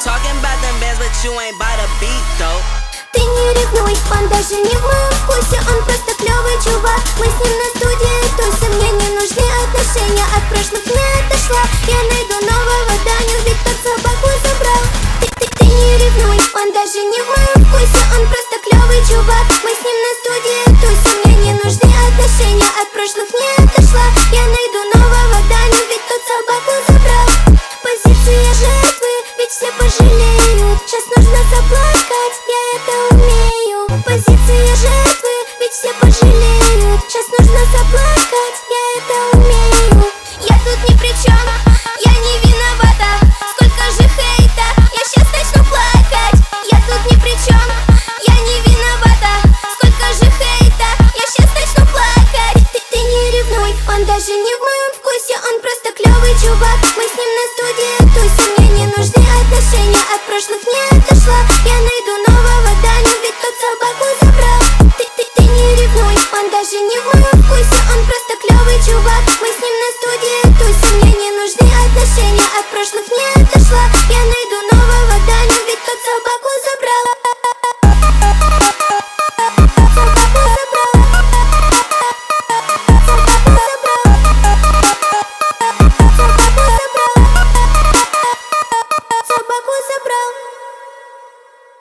talking about them bands, but you ain't by the beat, though. Ты не ревнуй, он даже не в моем вкусе, он просто клевый чувак. Мы с ним на студии тусим, мне не нужны отношения, от прошлых не отошла. Я найду нового Даню, ведь тот собаку забрал. Ты не ревнуй, он даже не в моем вкусе, он просто клевый чувак. Мы с ним на студии тусим, мне не нужны отношения, от прошлых не отошла. Я найду нового Даню, ведь тот собаку забрал. Позиция жертвы, ведь все пожалеют. Сейчас нужно заплакать, я это умею. Позиция жертвы, ведь все пожалеют. Сейчас нужно заплакать, я это умею. Я тут ни при чем, я не виновата. Сколько же хейта, я сейчас начну плакать. Я тут ни при чем, я не виновата. Сколько же хейта, я сейчас начну плакать. Ты не ревнуй, он даже не в моем вкусе, он просто клевый чувак. Мы с ним на студии тусим, мне не нужны отношения, от прошлых не